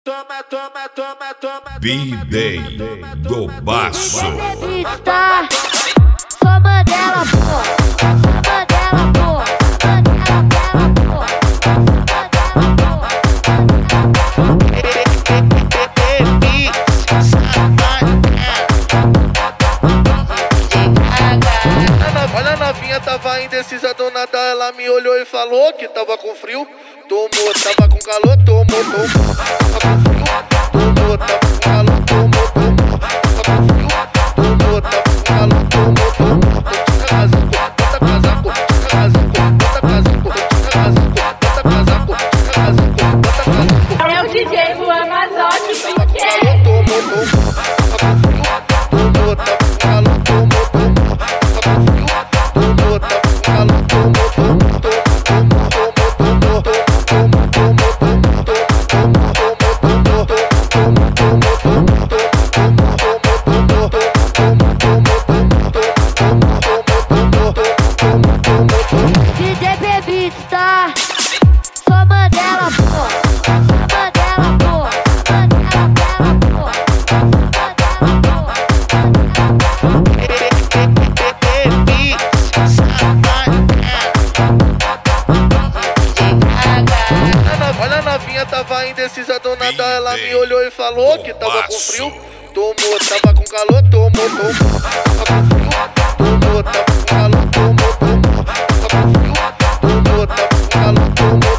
B-Day do Baço. Está só Mandela, pô. Mandela, pô. Olha a novinha, tava indecisa do nada. Ela me olhou e falou que tava com frio. Tomou, tava com calor, tomou. Tava com frio, tomou, tava com calor, tomou. Tava com frio, tomou, tava com calor, tomou. Bota casaco, bota casaco, bota casaco, bota casaco, bota casaco, bota casaco, bota casaco. É o DJ do Amazonas, Tava com calor, tomou. Tava com frio, tomou, tava com calor, tomou. Tava com frio, tomou, tava com calor, tomou. DJ Baby está só Mandela, pô. Mandela, pô. Mandela, pô. Olha a novinha, tava indecisa do nada. Ela me olhou e falou que tava com frio. Tomou, tava com calor, tomou. Tava com frio, tomou, tava com calor, tomou. Tava com frio, tomou, tava com calor, tomou.